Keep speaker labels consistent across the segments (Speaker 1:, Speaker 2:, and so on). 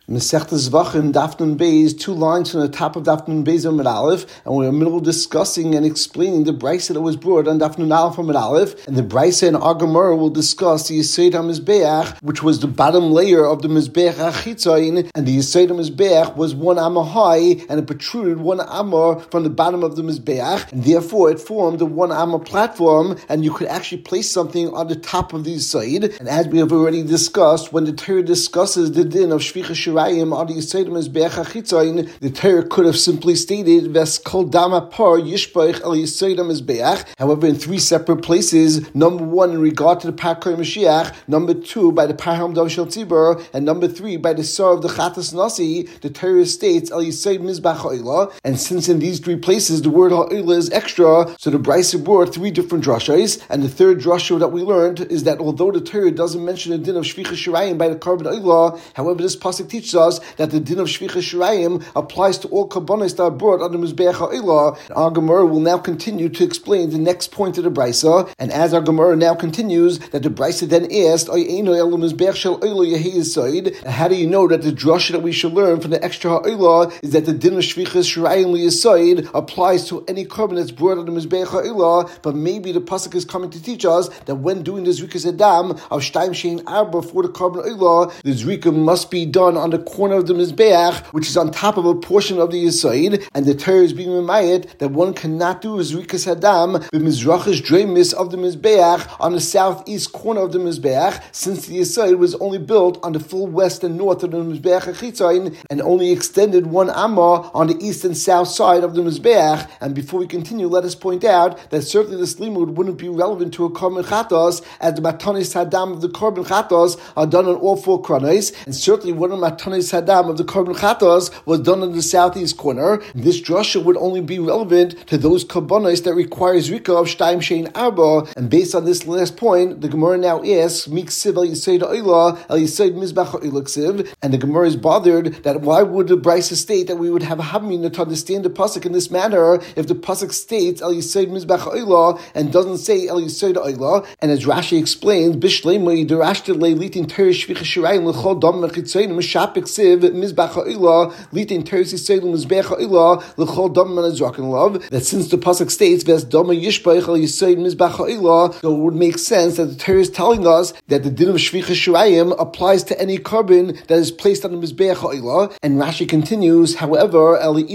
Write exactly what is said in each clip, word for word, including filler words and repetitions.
Speaker 1: Masechtas Zvachim, Daf Nun Beis, two lines from the top of Daf Nun Beis Amud Aleph, and we're in the middle of discussing and explaining the brisa that was brought on Daf Nun Aleph Amud Aleph, and the brisa and our Gemara will discuss the Yesod HaMizbeach, which was the bottom layer of the Mizbeach HaChitzayin, and the Yesod HaMizbeach was one amma high, and it protruded one amma from the bottom of the Mizbeach, and therefore it formed a one amma platform, and you could actually place something on the top of the Yesod. And as we have already discussed, when the Torah discusses the din of Shvicha Shirayim on the Yesod HaMizbeach HaChitzayin, the Torah could have simply stated Ves Kol Dama Par Yishbach El Yesod HaMizbeach. However, in three separate places, number one in regard to the Parkei Mashiach, number two by the Parham Dav Shel Tzibur, and number three by the Sar of the Chatas Nasi, the Torah states El Yesod Mizbach Ha'ila. And since in these three places the word Ha'ila is extra, so the Brisa brought three different drashas, and the third drasha that we learned is that although the Torah doesn't mention the din of Shvicha Shirayim by the Korban Ha'ila, however, this pasuk teaches us that the din of Shvicha Shirayim applies to all Korbanos that are brought on the Mizbeach Ha'ila. Our Gemara will now continue to explain the next point of the Brisa, and as our Gemara now continues, that the Brisa then asked, how do you know that the drasha that we should learn from the extra Ha'ila is that the din of Shvicha Shirayim L'Yesod applies to any Korban that's brought on the Mizbeach Ha'ila, but maybe the pasuk is coming to teach us that when doing the Zrikas Adam of Shtaim Shein Arba for the Korban Ha'ila, the Zrika must be done on the corner of the Mizbeach, which is on top of a portion of the Yesod, and the Torah is being reminded that one cannot do Zrikas Adam the Mizrachish Dremis of the Mizbeach on the southeast corner of the Mizbeach, since the Yesod was only built on the full west and north of the Mizbeach HaChitzayin and only extended one amma on the east and south side of the Mizbeach. And before we continue, let us point out that certainly this limud wouldn't be relevant to a Korban Chatos, as the Matanis Hadam of the Korban Chatos are done on all four kronos, and certainly one of the Matanis Hadam of the Korban Chatos was done on the southeast corner. This drasha would only be relevant to those Korbanos that require Zrika of Shtaim Shein Arba. And based on this last point, the Gemara now asks, Miksiv El Yesod Ha'ila El Yesod Mizbach Ha'ila Ksiv, and the Gemara is bothered that why would the Brisa state that we would have a Havmina to understand the pasuk in this manner if the pasuk states El Yesod Mizbach Ha'ila and doesn't say El Yesod Ha'ila? And as Rashi explains, Bishleimah Yidarashte Leilitin Teresh Shvicha Shirayim L'chol Dam Mechitzayin Meshapik Siv Mizbach Ha'ila Litin Teresh Yesod Mizbach Ha'ila L'chol Dam Menazrakin Love. That since the pasuk states Ves Dama Yishbach El Yesod Mizbach Ha'ila, so it would make sense that the Torah is telling us that the din of Shvicha Shirayim applies to any carbon that is placed on the Mizbeach Ha'ila. And Rashi continues, however,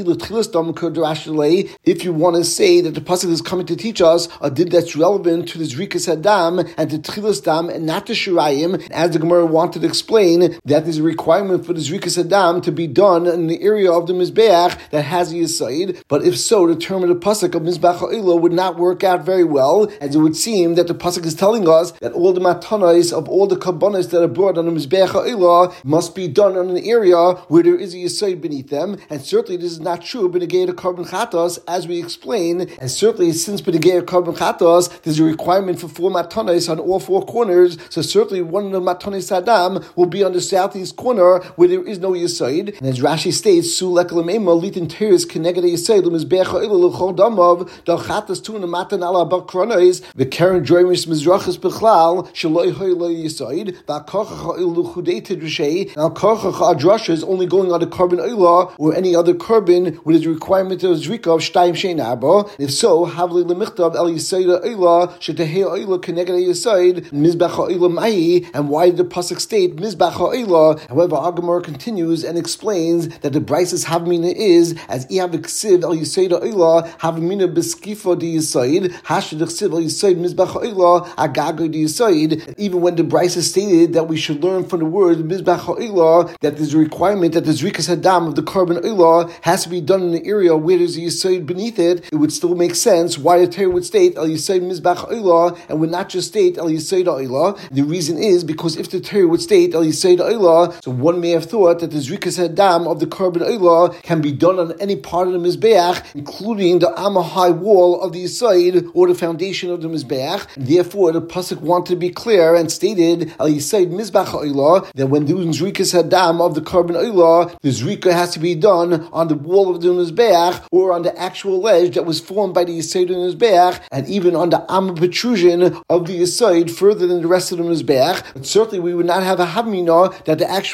Speaker 1: if you want to say that the pasuk is coming to teach us a din that's relevant to the Zrikas Hadam and to Tchilas Dam and not to Shirayim, as the Gemara wanted to explain, that there's a requirement for the Zrikas Hadam to be done in the area of the Mizbeach that has a Yesod. But if so, the term of the pasuk of Mizbeach Ha'ila would not work out very well, as it would seem that the pasuk is telling us that all the matanos of all the kabbanos that are brought on the Mizbeach Ha'ila must be done on an area where there is a Yesod beneath them, and certainly this is not true b'negei to Korban Chatos, as we explain, and certainly since b'negei to Korban Chatos, there's a requirement for four matanos on all four corners, so certainly one of the matanos Adam will be on the southeast corner where there is no Yesod. And as Rashi states, Sulek l'meima litin teres keneged Yesod l'Mizbeach Ha'ila l'chol damav dal Chatos tu n'matan ala bakronos v'keren droimis mizrachis b'chlal shaloi ha'ila Yesod v'akochach ha'il l'chudei tidrishei, and al-kochach ha'adrasha is only going on the Korban Ha'ila or any other Korban with the requirement of Zrika of Shtaim Shein Arba. If so, Havli l'michtav El Yesod Ha'ila shetehei Ha'ila keneged Yesod Mizbach Ha'ila Ma'i, and why did the pasuk state Mizbach Ha'ila? However, our Gemara continues and explains that the Brisa's Havmina is as Iav Ksiv El Yesod Ha'ila Havmina B'skifa Di Yesod Hashid Ksiv El Yesod Mizbach Ha'ila Agago Di Yesod. Even when the Brisa stated that we should learn from the word Mizbach Ha'ila that there's a requirement that the Zrikas Hadam of the Korban Ha'ila has to be done in the area where there's a Yesod beneath it, it would still make sense why the Torah would state El Yesod Mizbach Ha'ila and would not just state El Yesod Ha'ila. The reason is because if the Torah would state El Yesod Ha'ila, so one may have thought that the Zrikas Hadam of the Korban Ha'ila can be done on any part of the Mizbeach, including the Amma high wall of the Yesod or the foundation of the Mizbeach. And therefore, the pasuk wanted to be clear and stated El Yesod Mizbach Ha'ila, that when doing Zrikas Hadam of the Korban Ha'ila, the Zrika has to be done on the wall of the Mizbeach or on the actual ledge that was formed by the Yesod of the Mizbeach, and even on the Amma protrusion of the Yesod further than the rest of the Mizbeach. But certainly we would not have a Havmina that the actual Zrikas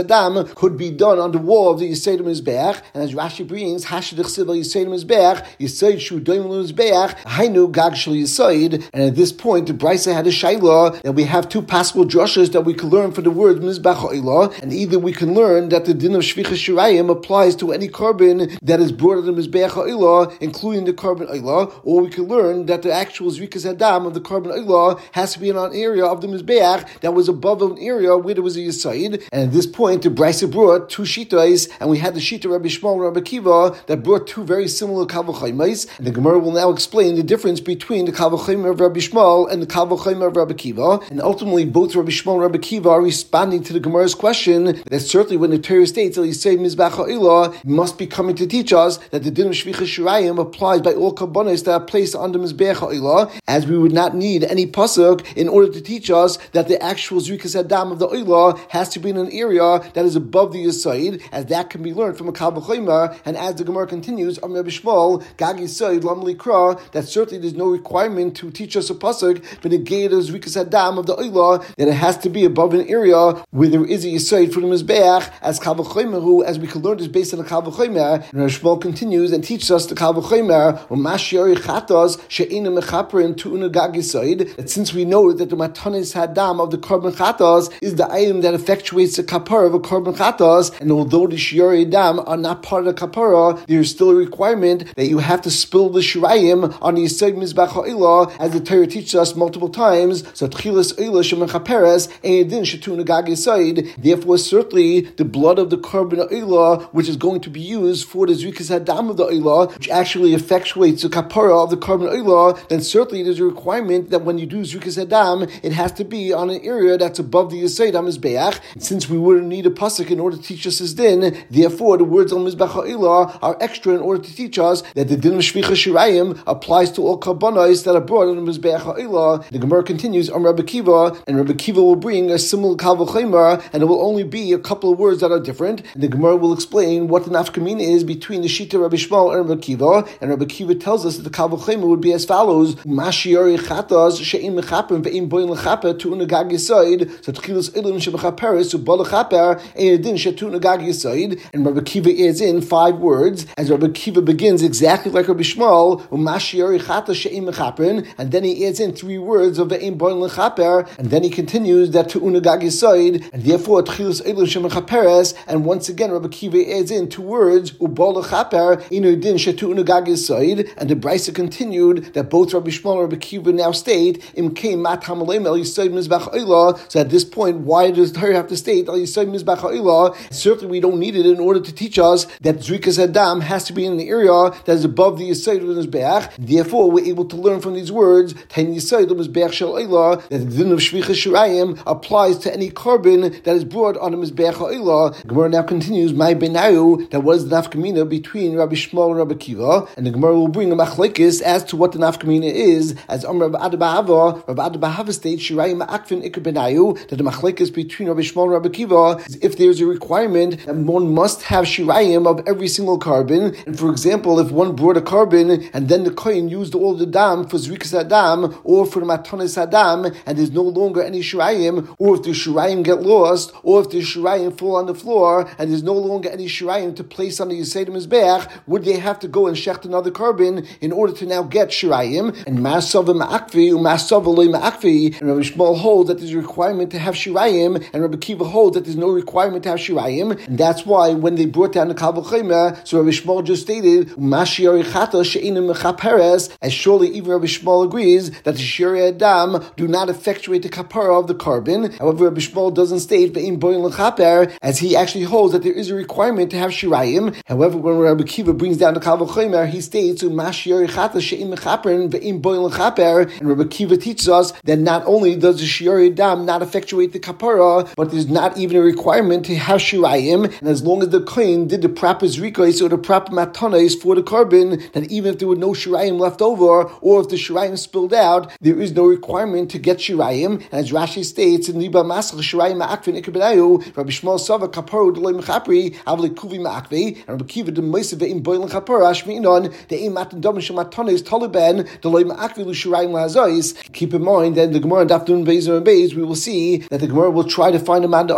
Speaker 1: Adam could be done on the wall of the Yisayid Mizbeach, and as Rashi brings, Hashid Chsiv Yisayid Mizbeach, Yisayid Shu Doim Mizbeach, Hainu Gag Shel Yisayid, and at this point the Brisa had a shayla that we have two possible drushes that we can learn for the word Mizbach Ha'ila, and either we can learn that the din of Shvichas Shirayim applies to any carbon that is brought in the Mizbech Ha'ila, including the carbon Ha'ila, or we can learn that the actual Zrikas Adam of the carbon Ha'ila has to be in an area of the Mizbeach that was above an area where there was a Yisayid, and at this point the Brisa brought two Shitais, and we had the Shita Rabbi Shmuel and Rabbi Kiva that brought two very similar Kavachaimas, and the Gemara will now explain the difference between the Kavachaim of Rabbi Shmuel and the Kavachaim of Rabbi Kiva, and ultimately both Rabbi Shmuel and Rabbi Kiva are responding to the Gemara's question that certainly when the Torah states that Yisayid Mizbach Ha'ila must be coming to teach us that the din of Shvichas Shirayim applies by all kabbanis that are placed on the Mizbech Ha'ila, as we would not need any pasuk in order to teach us that the actual Zrikas Adam of the Ha'ila has to be in an area that is above the Yisayid, as that can be learned from a Kavachaima, and as the Gemara continues, Am Rabbi Shmuel, Gag Yisayid Lam Likra, that certainly there's no requirement to teach us a pasuk for the gate of Zrikas Adam of the Ha'ila, that it has to be above an area where there is a Yisayid for the Mizbeach, as Kavachaima, who, as we can learn, is based on the Kavachaima. And Rabbi Shmuel continues and teaches us the Kavachaima, Umashiari Chatas, She'ina Mechaperin Tu'una Gag Yisayid, that since we know that the Matanis Hadam of the Korban Chatas is the item that effectuates the Kapara of a Korban Chatas, and although the Shiari Dam are not part of the Kapara, there is still a requirement that you have to spill the Shirayim on the Yisayid Mizbach Ha'ila, as the Torah teaches us multiple times. So Tchilas Eila Shemechaperes Eidin Shetuna Gag Yisayid. Therefore, certainly the blood of the Korban Ha'ila, which is going to be used for the Zrikas Hadam of the Ha'ila, which actually effectuates the Kapara of the Korban Ha'ila, then certainly there's a requirement that when you do Zrikas Hadam, it has to be on an area that's above the Yisayid HaMizbeach. Since we wouldn't need a pasuk in order to teach us this din, therefore the words on Mizbach Ha'ila are extra in order to teach us that the din of Shvichas Shirayim applies to all karbanos that are brought on the Mizbech Ha'ila. The Gemara continues on Rabbi Kiva, and Rabbi Kiva will bring a similar Kavachaima, and it will only be a couple of words that are different. And the Gemara will explain what the nafkamina is between the Shita Rabbi Shmuel and Rabbi Kiva. And Rabbi Kiva tells us that the Kavachaima would be as follows: Mashiari Chatas she'im mechapim ve'im boin lechaper tu'una gag yisoid. So tchilas ilim shemechaperes u'bal lechaper e'edin she'tu'una gag yisoid. And Rabbi Kiva adds in five words, as Rabbi Kiva begins exactly like Rabbi Shmuel, Mashiari Chatas she'im mechapim, and then he adds in three words of ve'im boin lechaper, and then he continues that tu'una gag yisoid, and therefore tchilas ilim shemechaperes. And once again, Rabbi Kiva adds in two words, u'bal lechaper e'edin she'tu'una gag yisoid. And the Brisa continued that both Rabbi Shmuel and Rabbi Kiva now state, Im kein mat hamalem el yisoid mizbach ha'ila. So at this point, why does the Torah have to state el yisoid mizbach ha'ila? Certainly we don't need it in order to teach us that Zrikas Adam has to be in the area that is above the yisoid of the mizbach. Therefore, we're able to learn from these words, Ten yisoid of mizbach shel ha'ila, that the din of Shvichas Shirayim applies to any carbon that is brought on the mizbach ha'ila. Gemara now continues, my benayu, that was the nafkamina between Rabbi Shmuel and Rabbi Kiva, and the Gemara will bring a machlekes as to what the nafkamina is, as Am Rabbi Ada Bahava, Rabbi Ada Bahava states, Shirayim ma'akvin ikar benayu, that the machlekes between Rabbi Shmuel and Rabbi Kiva is if there's a requirement that one must have Shirayim of every single carbon. And for example, if one brought a carbon and then the kohen used all the dam for Zrikas Adam or for the Matanis Adam, and there's no longer any Shirayim, or if the Shirayim get lost, or if the Shirayim fall on the floor and there's no longer any Shirayim to place on the Yisayid Mizbeach, would they have to go and shecht another carbon in order to now get Shirayim? And Masav Ma'akvi, Masav Loi Ma'akvi, and Rabbi Shmuel holds that there's a requirement to have Shirayim, and Rabbi Kiva holds that there's no requirement to have Shirayim, and that's why when they brought down the Kavachayma, so Rabbi Shmuel just stated, Mashiari Chata She'inim Mechaperes, as surely even Rabbi Shmuel agrees that the Shiri Adam do not effectuate the kapara of the carbon. However, Rabbi Shmuel doesn't state Ve'im Boin L'chaper, as he actually holds that there is a requirement to have Shirayim. However, when Rabbi Kiva brings down the Kavachayma, he states, Mashiari Chata She'im Mechaperin Ve'im Boin L'chaper, and Rabbi Kiva teaches us that not only does the Shiri Adam not effectuate the kapara, but there's not even a requirement to have Shirayim, and as long as the kohen did the proper zrikos or the proper matanos for the carbon, that even if there were no Shirayim left over, or if the Shirayim spilled out, there is no requirement to get Shirayim. And as Rashi states in Liba Masach, Shirayim ma'akvin ikar benayu, Rabbi Shmuel Sava kaparu d'loi mechapri avli kuvi ma'akvi, and Rabbi Kiva d'moisav ve'im boil l'chapara shmi'inon de'im matan dom shel matanos taliban d'loi ma'akvi l'Shirayim lahazois. Keep in mind that in the Gemara Daf Nun Beis and Beis we will see that the Gemara will try to find a man the Amma that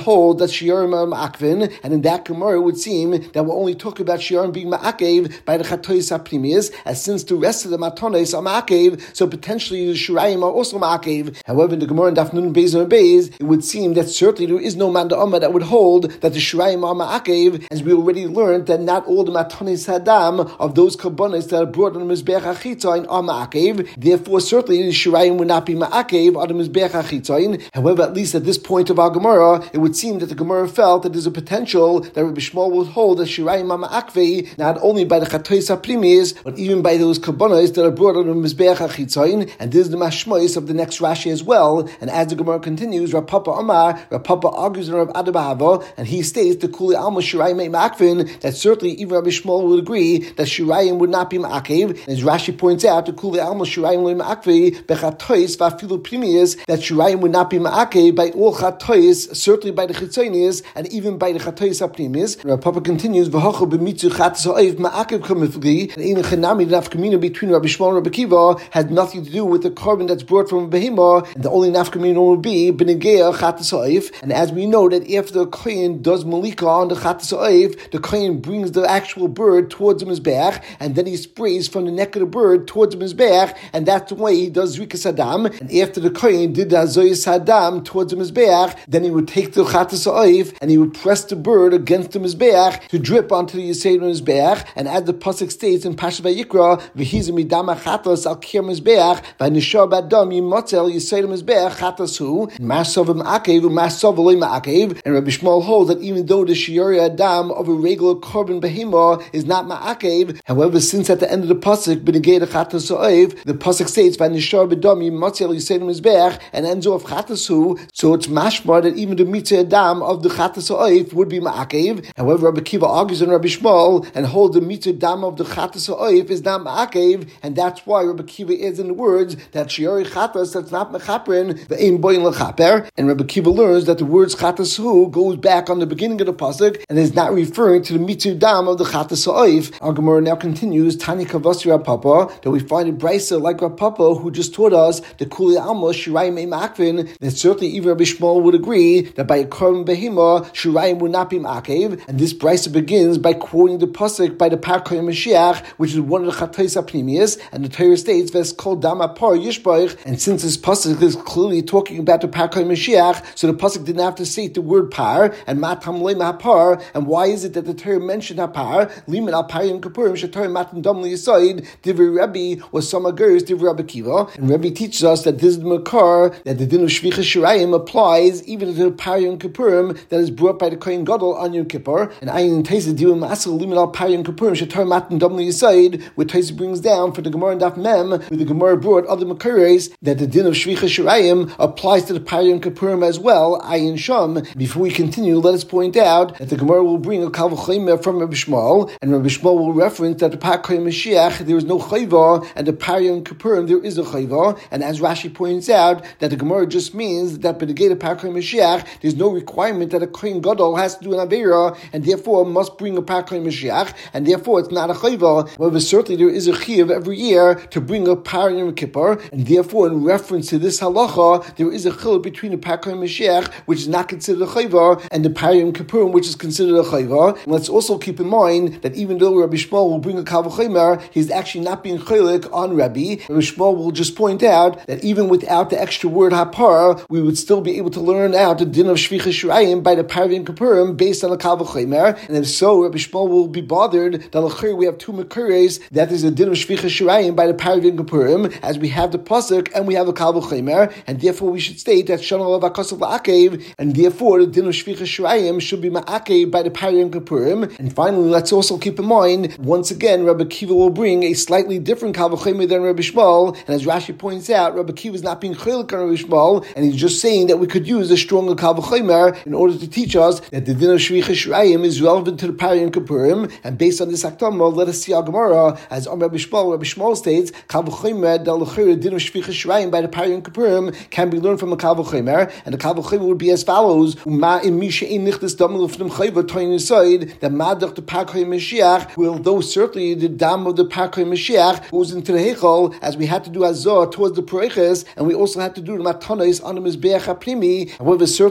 Speaker 1: hold that shiurim are ma'akvin, and in that Gemara it would seem that we're only talking about shiurim being ma'akev by the chatois haprimis, as since the rest of the matonis are ma'akev, so potentially the shirayim are also ma'akev. However, in the Gemara in Daf Nun Beis and Beis, it would seem that certainly there is no man da'amah that would hold that the shirayim are ma'akev, as we already learned that not all the matonis hadam of those karbonis that are brought on the mizbeach achitzayin are ma'akev. Therefore, certainly the shirayim would not be ma'akev on the mizbeach achitzayin. However, at least at this point of our Gemara, it would seem that the Gemara felt that there's a potential that Rabbi Shmuel would hold that shirayim are ma'akvei not only by the chatois haprimis, but even by those karbonis that are brought on the mizbeach achitzayin. And this is the mashmois of the next Rashi as well. And as the Gemara continues, Rav Papa Amar, Rav Papa argues in Rav Ada Bahava, and he states the kuli alma shirayim ma'akvin, that certainly even Rabbi Shmuel would agree that shirayim would not be ma'akev. And as Rashi points out, the kuli alma shirayim lo ma'akvei bechatois va'afilu primis, that shirayim would not be ma'akev by all chatois, certainly by the chitzonis, and even by the chatois haprimis. Rav Papa continues, v'hochu b'mitzu chatos ha'oif ma'akev kamifli, and in chenami the nafkamina between Rabbi Shmuel and Rabbi Kiva has nothing to do with the carbon that's brought from a behemah, and the only nafkamina will be b'negea chatos ha'oif. And as we know that after the kohen does malika on the chatos ha'oif, the kohen brings the actual bird towards the mizbeach, and then he sprays from the neck of the bird towards the mizbeach, and that's the way he does rikas hadam. And after the kohen did the hazoyis hadam towards the mizbeach, then he would take the chatos ha'oif and he would press the bird against the mizbeach to drip onto the yisayid mizbeach. And as the pasuk states in Parashat Vayikra, v'hizu midam chatos al kir mizbeach v'nishar b'adam yimotzel yisayid mizbeach chatos hu masov ma'akev u'masov lo ma'akev. And Rabbi Shmuel holds that even though the shiuri adam of a regular korban behemah is not ma'akev, however, since at the end of the pasuk b'negei the chatos ha'oif, the pasuk states v'nishar b'adam yimotzel yisayid mizbeach and ends off chatos hu, so it's mashmar that even the mitzvah adam of the chatos ha'oif would be ma'akev. However, Rabbi Kiva argues on Rabbi Shmuel and holds the mitzvah adam of the chatos ha'oif is not ma'akev, and that's why Rabbi Kiva adds in the words that shiori chatos that's not mechaprin ve'ein boyin lechaper. And Rabbi Kiva learns that the words chatos hu goes back on the beginning of the pasuk and is not referring to the mitzvah adam of the chatos ha'oif. Our Gemara now continues Tani Kavasi Rav Papa, that we find a brisa like Rav Papa who just taught us the kuli alma shirayim ma'akvin, that certainly even Rabbi Shmuel would agree that by a korban behemah shirayim would not be ma'akev. And this brisa begins by quoting the pasuk by the Parkoy Mashiach, which is one of the chatois haprimis, and the Torah states ves kol dam apar yishbach. And since this pasuk is clearly talking about the Parkoy Mashiach, so the pasuk didn't have to say the word par and matam leima hapar. And why is it that the Torah mentioned hapar? Liman al parim kapurim shetor matan dam liyasaid divrei Rabbi was some agurs divrei Rabbi Kiva. And Rabbi teaches us that this is the makar that the din of shvicha shirayim applies even to the parim kapurim that is brought by the kohen gadol on Yom Kippur. And ayin teisa diu masel liman al parim kapurim shetor matan dam liyasaid, where Teisa brings down for the Gemara and Daf Mem, where the Gemara brought other makares that the din of shvicha shirayim applies to the parim kapurim as well. Ayin sham. Before we continue, let us point out that the Gemara will bring a kal v'chomer from Rabbi Shmuel, and Rabbi Shmuel will reference that the Parkoy Mashiach there is no chayva, and the parim kapurim there is a chayva. And as Rashi points out, that the Gemara just means that by the gate of Parkoy Mashiach there's no requirement that a kohen gadol has to do an avera, and therefore must bring a Parkoy Mashiach, and therefore it's not a chayva. However, certainly there is a chiyuv every year to bring a par in Yom Kippur, and therefore in reference to this halacha there is a chiluk between the Parkoy Mashiach, which is not considered a chayva, and the par Yom Kippur, which is considered a chayva. And let's also keep in mind that even though Rabbi Shmuel will bring a kal v'chomer, he's actually not being chaylik on Rabbi. Rabbi Shmuel will just point out that even without the extra word hapar, we would still be able to learn out the din of shvicha shirayim by the par Yom Kippurim based on the kal v'chomer. And if so, Rabbi Shmuel will be bothered that l'chir we have two makares that is a din of shvicha shirayim by the par Yom Kippurim, as we have the pasuk and we have the kal v'chomer, and therefore we should state that shana lav akasav la'akev, and therefore the din of shvicha shirayim should be ma'akev by the par Yom Kippurim. And finally, let's also keep in mind once again Rabbi Kiva will bring a slightly different kal v'chomer than Rabbi Shmuel, and as Rashi points out, Rabbi Kiva is not being chaylik on Rabbi Shmuel, and he's just saying that we could use a stronger kal v'chomer in order to teach us that the din of shvicha shirayim is relevant to the par Yom Kippurim. And based on this akdama, let us see our Gemara as on Rabbi Shmuel. Rabbi Shmuel states kal v'chomer that l'chir din of shvicha shirayim by the par Yom Kippurim can be learned from a kal v'chomer, and the kal v'chomer would be as follows: Ma im mi she'ein nichtas dam l'fnim chayva toyin inside the madach the Parkoy Mashiach. Well, though certainly the dam of the Parkoy Mashiach goes into the heichal, as we had to do azor towards the pareches, and we also had to do the matanos on the mizbeach haprimi. However, certainly this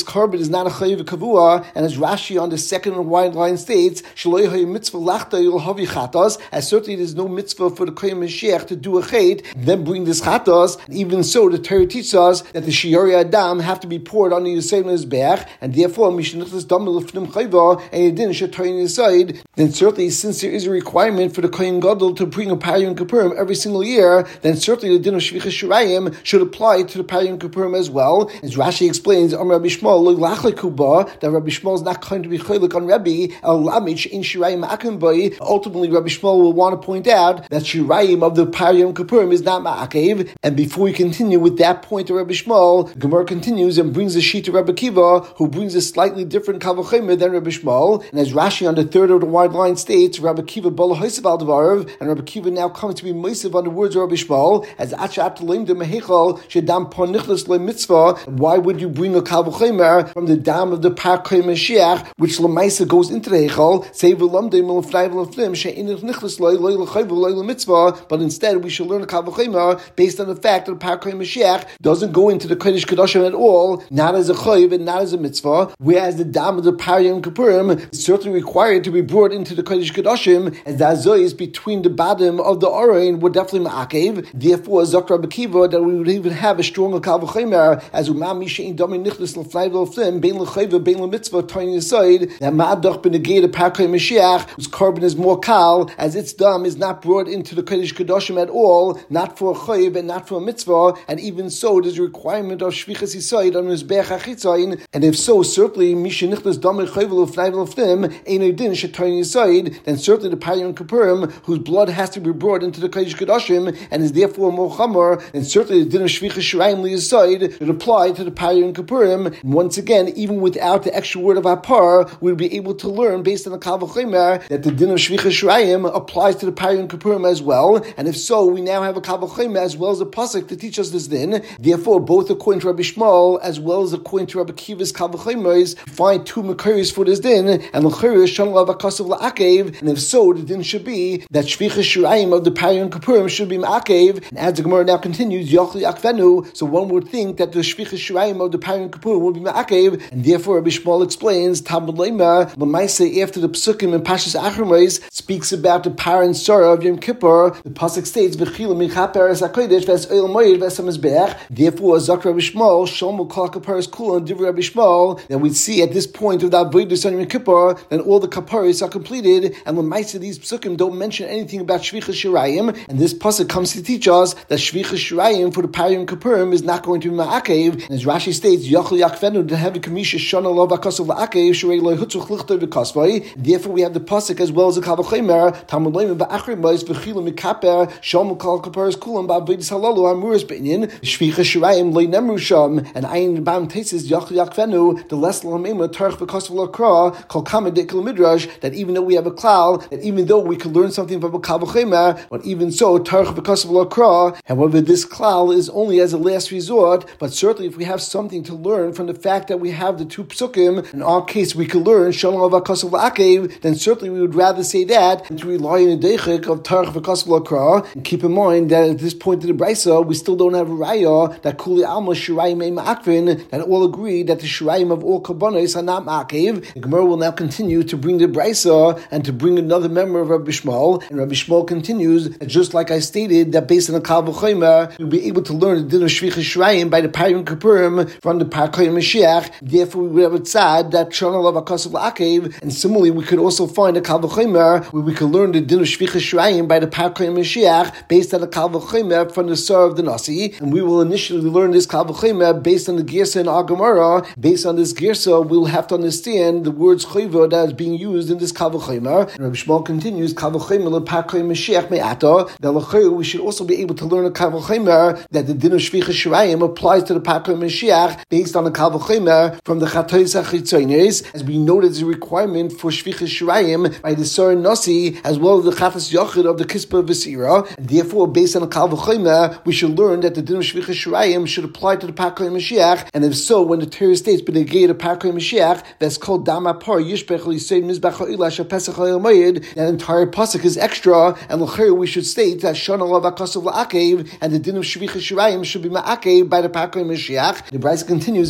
Speaker 1: carbon is not a chayiv kavua, and as Rashi on the second and wide line states, shaloi hay mitzvah lachta yul havi chatas, as certainly there's no mitzvah for the kohen Mashiach to do a chet, then bring this chatas. Even so, the Torah teaches us that the shiori adam have to be poured on the Yisrael Mizbeach, and therefore mishnichas dam lefnim chayva, and it didn't shatoyin aside. Then certainly, since there is a requirement for the kohen gadol to bring a pariyim kapurim every single year, then certainly the din of shvichas shirayim should apply to the pariyim kapurim as well. As Rashi explains, Am Rabbi Shmuel lo lachle kuba, that Rabbi Shmuel is not going to be chaylik on Rabbi el lamich in shirayim akim bay. Ultimately, Rabbi Shmuel will want to point out that shirayim of the pariyim kapurim is not ma'akev. And before we continue with that point of Rabbi Shmuel, Gemara continues and brings a sheet to Rabbi Kiva, who brings a slightly different kavachemer than Rabbi Shmuel. And as Rashi on the third of the wide line states, Rabbi Kiva bala hoisav al devarav, and Rabbi Kiva now comes to be moisav on the words of Rabbi Shmuel as achat leim de mehechal shedam ponichlas le mitzvah. Why would you bring a kavachemer from the dam of the parkei Mashiach, which lemaisa goes into the hechal? Say v'lamdei milafnei v'lafnim she'inich nichlas loy loy l'chayv loy l'mitzvah. But instead, we should learn a kavachemer based on the fact that the parkei Mashiach doesn't go into the kodesh kedoshim at all, not as a chayv and not as a mitzvah. Whereas the dam of the pariyim kapurim is certainly required to be brought into the kodesh kedoshim, as the azoyis between the bottom of the orain were definitely ma'akev. Therefore, Zok Rabbi Kiva, that we would even have a stronger kavachemer as umam mishein domin nichnas l'fnei v'l'flim bein l'chayv bein l'mitzvah tiny aside that ma'adoch b'negei the parkei Mashiach, whose carbon is more kal, as its dam is not brought into the kodesh kedoshim at all, not for a chayv and not for a mitzvah, and even so, there's a requirement of shvichas yisoid on mizbeach achitzayin, and if so, certainly mishein nichnas domin chayv l'fnei v'l'flim ein din shetayni yisoid, then certainly the pariyim kapurim, whose blood has to be brought into the kodesh kedoshim and is therefore more chamor, and certainly the din of shvichas shirayim liyasod should apply to the pariyim kapurim. And once again, even without the extra word of apar, we'll be able to learn based on the kavachemer that the din of shvichas shirayim applies to the pariyim kapurim as well. And if so, we now have a kavachemer as well as a pasuk to teach us this din. Therefore, both according to Rabbi Shmuel as well as according to Rabbi Kiva's kavachemers, find two makaris for this din, and l'chayr shon lavakasav la'akev. And if so, the din should be that shvichas shirayim of the pariyim kapurim should be ma'akev. And as the Gemara now continues, yochli akvenu, so one would think that the shvichas shirayim of the pariyim kapurim would be ma'akev, and therefore Rabbi Shmuel explains Talmud Leima l'maaseh after the psukim in Pashas Achronos speaks about the par and sorrow of Yom Kippur. The pasuk states v'chila minchaper es hakodesh v'es oil moed v'es hamizbeach. Therefore, Zok Rabbi Shmuel shomu kol kaparas kula and divrei Rabbi Shmuel, that we see at this point of the avodas on Yom Kippur, then all the kaparas are completed, and l'maaseh these psukim don't mention anything about shvichas shirayim, and this pasuk comes to teach us that shvichas shirayim for the pariyim kapurim is not going to be ma'akev. And as Rashi states, yochli yakvenu the heavy kamisha shana lo v'akasav la'akev shrei lo hutzuch lichter v'kasvai. Therefore, we have the pasuk as well as the kavachemer Talmud Leima v'achrimos v'chila mikaper shomu kol kaparas kulam ba'avodas halalu amuras beinin shvichas shirayim lo nemru sham. And ayin bam tesis yochli yakvenu the less lamema tarch v'kasav l'kra kol kamed dekil midrash, that even though we have a klal, that even though we could learn something from a kavachemer, but even so tarch v'kasav l'kra. However, this klal is only as a last resort, but certainly if we have something to learn from the fact that we have the two psukim, in our case we could learn shalom v'kasav l'akev, then certainly we would rather say that than to rely on the deichik of tarch v'kasav l'kra. And keep in mind that at this point in the brisa, we still don't have a raya that kuli alma shirayim ein ma'akvin, that all agree that the shirayim of all kabbanos are not ma'akev. The Gemara will now continue to bring the brisa and to bring another member of Rabbi Shmuel, and Rabbi Shmuel continues, just like I stated, that based on the kavachemer, you'll be able to learn the din of shvichas shirayim by the pariyim kapurim from the parkei Mashiach. Therefore, we would have a tzad that shana lo v'akasav la'akev, and similarly, we could also find a kavachemer where we could learn the din of shvichas shirayim by the parkei Mashiach based on the kavachemer from the sar of the nasi. And we will initially learn this kavachemer based on the girsa in our Gemara. Based on this girsa, we will have to understand the words chayva that is being used in this kavachemer. And Rabbi Shmuel continues, kavachemer le parkei Mashiach me'ata. That l'chayr we should also be able to learn a kavachemer that the din of shvichas shirayim applies to the parkei Mashiach based on the kavachemer from the chatois achitzonis, as we know that there's a requirement for shvichas shirayim by the sar nasi as well as the chafas yachid of the kispa v'sira. And therefore, based on the kavachemer, we should learn that the din of shvichas shirayim should apply to the parkei Mashiach. And if so, when the Torah states b'negei the parkei Mashiach that's called dama par yishbech l'yisei mizbach ha'ila shapesach ha'ilmayid, that entire pasuk is extra, and l'chayr we should state that shana lo v'akasav la'akev, and the din of shvichas shirayim should be ma'akev by the parkei Mashiach. The brayso continues and brings the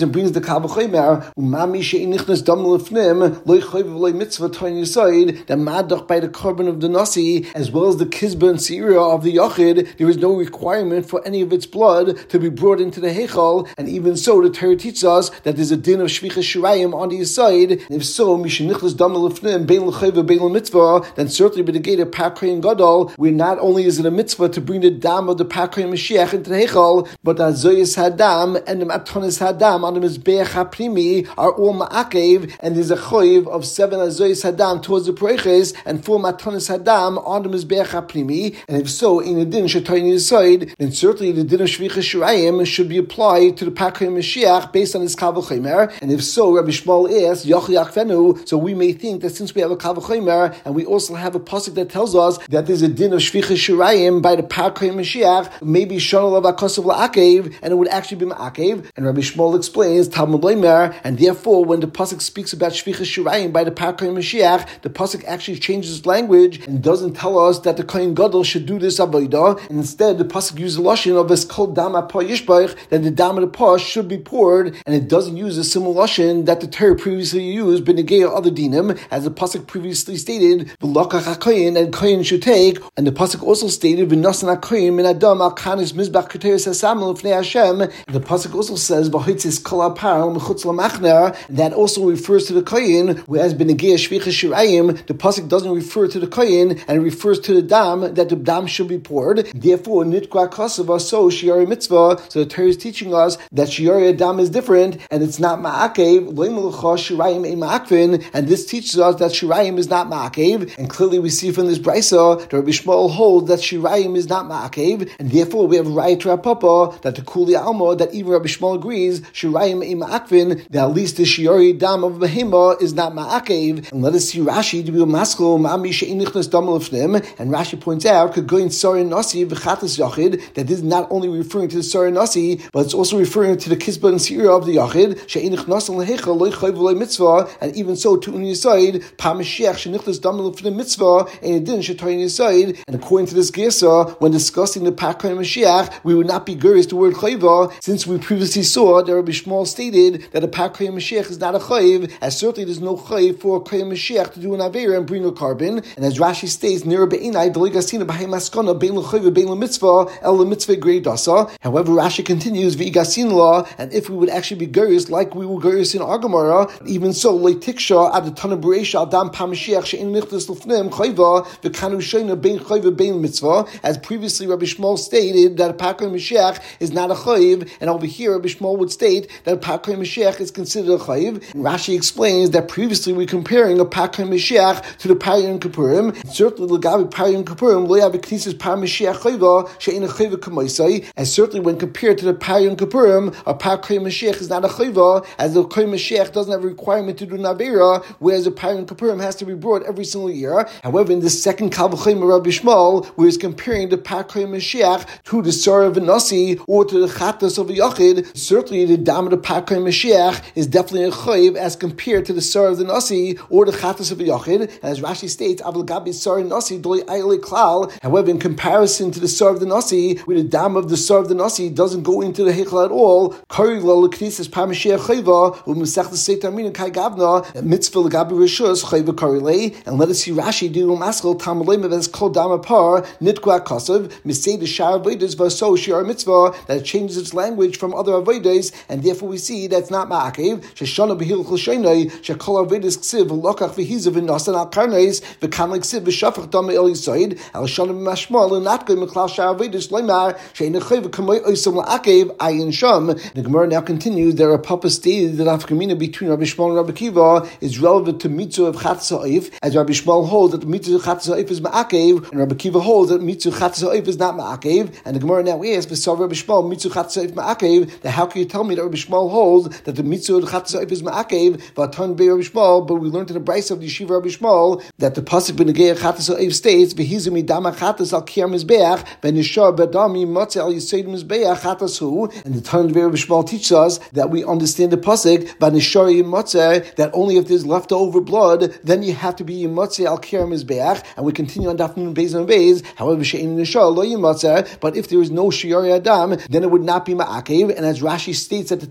Speaker 1: Kalvachomer, umami she'inichnas dam lefnim, loy chayv v'loy mitzvah tiny side, that madach by the carbon of the nasi, as well as the kizba and seira of the yachid, there is no requirement for any of its blood to be brought into the heichal, and even so, the Torah teaches us that there's a din of shvichas shirayim on the side. And if so, mishenichlas dam lefnim bein l'chayv bein mitzvah, then certainly by the gate of Pakrin Gadol, where not only is it a mitzvah to bring the dam of the Pakrin Mashiach into the heichal, but the Zoyis Hadam and the Matonis Hadam on the Mizbeach HaPrimi are all ma'akev, and there's a choiv of seven Zoyis Hadam towards the Preiches and four Matonis Hadam on the Mizbeach HaPrimi. And if so, in the din Shetayni side, then certainly the din of Shvichas Shirayim should be applied to the Pakrin Mashiach based on his Kalvachomer. And if so, Rabbi Shmuel asks, Yoch Yachvenu, so we may think that since we have a Kalvachomer and we also have a pasuk that tells us that there's a din of Shvichas Shirayim by the Pakrin Mashiach, maybe Shana Lavakosav La'akev, and it would actually be Ma'akev. And Rabbi Shmuel explains, Talmud Leimer, and therefore when the pasuk speaks about Shvichas Shirayim by the Pakrin Mashiach, the pasuk actually changes language and doesn't tell us that the Kohen Gadol should do this avodah, and instead the pasuk uses the lashon of es kol dam ha'pah yishbach, that the dam of the pah should be poured, and it doesn't use a similar lashon that the Torah previously used b'negei other dinim, as the pasuk previously stated, v'lokach hakoyin, and koyin should take, and the pasuk also stated v'nasan hakoyin min adam al kanis mizbach keteris hasamel l'fnei Hashem. The pasuk also says v'hoitzis kol ha'par l'mechutz l'machner, that also refers to the koyin, whereas b'negei shvichas shirayim, the pasuk doesn't refer to the koyin, and it refers to the dam, that the dam should be poured. Therefore, nitkwa kasava so shiari mitzvah. So the Torah is teaching us that shiari dam is different, and it's not ma'akev. Loimelcha shirayim ein ma'akvin, and this teaches us that shirayim is not ma'akev. And clearly, we see from this brisa that Rabbi Shmuel holds that shirayim is not ma'akev, and therefore we have right to our papa that the kuli alma that even Rabbi Shmuel agrees shirayim ein ma'akvin, that at least the shiari dam of behema is not ma'akev. And let us see Rashi to be a maskul ma'ami she'inichnas dam lefnim, and Rashi points out kagoyin sarin nasi v'chatas yachid, that this is not only referring to the sarin nasi, but it's also referring to the kisba and seira of the yachid she'inichnas lehechal loy chayv loy mitzvah, and even so to un yisaid pa mashiach shenichnas dam lefnim mitzvah and it didn't shetoyin yisaid. And according to this gersa, when discussing the Pakrin Mashiach, we would not be gurish the word chayva, since we previously saw that Rabbi Shmuel stated that a Pakrin Mashiach is not a chayv, as certainly there's no chayv for a Kohen Mashiach to do an avera and bring a carbon. And as Rashi states, nira be'inai deligasina b'hay maskana bein l'chayv bein l'mitzvah el l'mitzvah grei dasa. However, Rashi continues v'igasin la, and if we would actually be gurish like we were gurish in our Gemara, even so leitiksha ad the tana b'reisha adam pa Mashiach she'in nichtas l'fnim chayva v'kanu shayna bein chayv bein mitzvah. As previously Rabbi Shmuel stated that a Pakrin Mashiach is not a chayv, and over here Rabbi Shmuel would state that a Pakrin Mashiach is considered a chayv. And Rashi explains that previously we're comparing a Pakrin Mashiach to the Paryim Kippurim. Certainly l'gabi Paryim Kippurim lo yav k'nisis par Mashiach chayva she'in a chayva k'maisai, as certainly when compared to the Paryim Kippurim, a Pakrin Mashiach is not a chayva, as the Kohen Mashiach doesn't have a requirement to do navera, whereas the Paryim Kippurim has to be brought every single year. However, in the second Kalvachomer of Rabbi Shmuel, where he's comparing the Pakrin Mashiach to the Sarah of a Nasi or to the Chatas of a Yachid, certainly the dam of the Pakrin Mashiach is definitely a chayv as compared to the Sarah of the Nasi or the Chatas of a Yachid. And as Rashi states, Avol Gabi Sarah Nasi doi ayli klal. However, in comparison to the Sarah of the Nasi, where the dam of the Sarah of the Nasi doesn't go into the Heichal at all, Kari lo l'knisas par Mashiach chayva u'musach l'seit amin kai gavna mitzvah l'gabi rishus chayva kari lei. And let us see Rashi do maskal Talmud leimer as kol dam par nitkwa kasav misay the shar avodas v'so shiar mitzvah, that it changes its language from other avodas, and therefore we see that's not ma'akev. Sheshana behil choshenai shekol avodas ksiv v'lokach v'hizav v'nasan al karnes v'kan l'ksiv v'shafach dam el yisoid al shana b'mashmal l'natke m'klal shar avodas leimar she'in chayv k'moy oisam la'akev ayin sham. The Gemara now continues. There are papa stated that afkamina between Rabbi Shmuel and Rabbi Kiva is relevant to mitzvah of chatz ha'oif, as Rabbi Shmuel holds that the mitzvah of chatz ha'oif is ma'akev, and Rabbi Kiva holds that mitzvah chatz ha'oif is not ma'akev. And the Gemara now asks, "V'sav Rabbi Shmuel mitzvah chatz ha'oif ma'akev." That how can you tell me that Rabbi Shmuel holds that the mitzvah of chatz ha'oif is ma'akev? V'atan be Rabbi Shmuel, but we learned in the brayso of the yeshiva Rabbi Shmuel that the pasuk b'negei chatz ha'oif states, "V'hizu midama chatz al kiyar mizbeach v'nishar b'dami matzeh al yisoid mizbeach chatz hu." And the Tan Rabbi Shmuel teaches us that we understand the pasuk v'nishar yimatzeh, that only if there's leftover blood, then you have to be yimatzeh al kiyar mizbeach. And we continue on daf nun beis and beis. However, she'in nishar lo yimatzeh, but if there is no shiari adam, then it would not be ma'akev. And as Rashi states at the top of the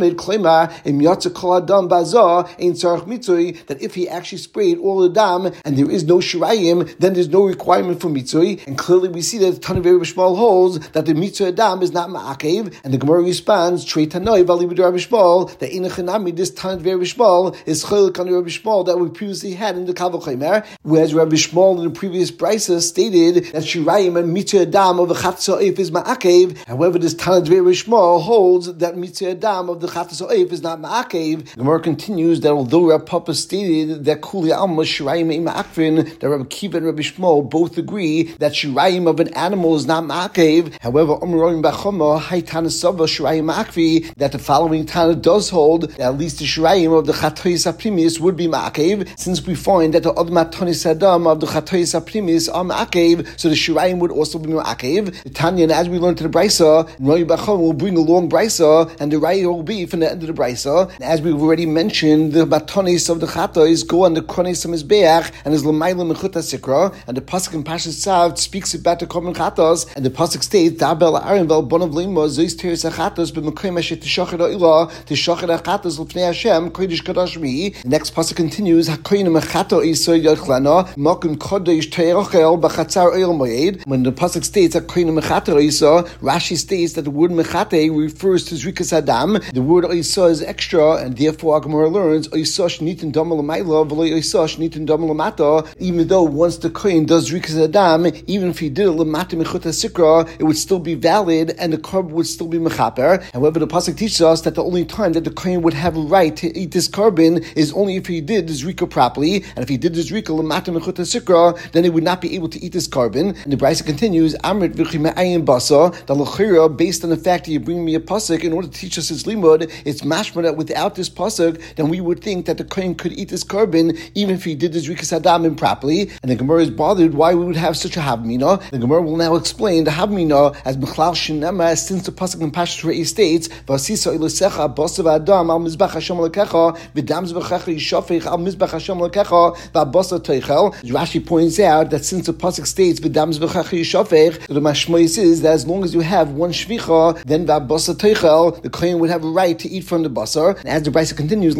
Speaker 1: Lamed Klema Im Yatsa Kol Adam Baza Ein Tzarich Mitzui, that if he actually sprayed all the dam and there is no shirayim, then there's no requirement for mitzui. And clearly we see that Tana Rabbi Shmuel holds that the mitzui adam is not ma'akev, and the Gemara responds Trei Tanoi Vali B'Rabbi Rabbi Shmuel that Inachanami this Tana Rabbi Shmuel is Chiluk on Rabbi Shmuel that we previously had in the Kal V'Chomer, whereas Rabbi Shmuel in the previous brisa stated that shirayim and mitzui adam of the Chatz Ha'oif is ma'akev. However, this Tana Rabbi Shmuel holds that mitzui adam of the Chatz Ha'oif is not ma'akev. The Gemara continues that although Rabbi Papa stated that Kuli Alma Shirayim Ima Akvin, that Rabbi Kiva and Rabbi Shmuel both agree that Shirayim of an animal is not Ma'akev. However, Omroim Bachoma Haitana Sava Shirayim Akvi, that the following Tana does hold that at least the Shirayim of the Chatois Aprimis would be Ma'akev, since we find that the Od Matonis Adam of the Chatois Aprimis are Ma'akev, so the Shirayim would also be Ma'akev. The Tanya, and as we learned to the Brisa, Roy Bachoma will bring a long Brisa, and the Raya will be from the end of the Brisa. And as we've already mentioned, the Matonis of the Chatois go on the Kronis Mizbeach and is L'mayla Mechuta Sikra, and the pasuk in Pashas Tzav speaks about the Korban Chatos, and the pasuk states Dabel Aaron Vel Bonav Limo Zois Teres Chatos b'Mekoyim Asher Tishachar Ha'ila Tishachar Chatos L'Fnei Hashem Kodesh Kadosh Mi. The next pasuk continues Hakoyin Mechato Isoy Yochlana Mokum Kodesh Teirachel B'Chatzar Oil Moed. When the pasuk states Hakoyin Mechato Isa, Rashi states that the word Mechate refers to Zrikas Adam. The word Isa is extra, and therefore Gemara learns Isa Shnitin Domal L'Mayla V'Lo Isa Shnitin Domal L'Mata. Even though once the kohen does Zrikas Adam, even if he did it L'Mata Mechuta Sikra, it would still be valid and the korban would still be Mechaper. However, the pasuk teaches us that the only time that the kohen would have a right to eat this korban is only if he did the Zrika properly, and if he did the Zrika L'Mata Mechuta Sikra, then he would not be able to eat this korban. And the Brisa continues, Amrit V'chi Me'ayin Basa, the L'chira, based on the fact that you bring me a pasuk in order to teach us his limud, it's mashma that without this pasuk, then we would think that the kohen could eat this korban even if he did the Zrikas Adam improperly. And the Gemara is bothered why we would have such a havmina. The Gemara will now explain the havmina as B'chlal Shinema, since the pasuk in Pashas Re'eh states V'asisa Ilusecha Basav Adam Al Mizbach Hashem Lekecha V'dam Zbechacha Yishafech Al Mizbach Hashem Lekecha V'abasa Teichel. Rashi points out that since the pasuk states V'dam Zbechacha Yishafech, the mashmois is that as long as you have one shvicha, then V'abasa Teichel, the kohen would have a right to eat from the basar. And as the Brisa continues,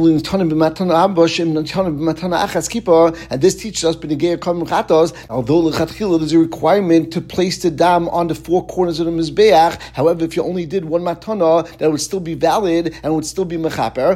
Speaker 1: and this teaches us although there's a requirement to place the dam on the four corners of the mizbeach. However, if you only did one matana, that would still be valid and would still be mechaper.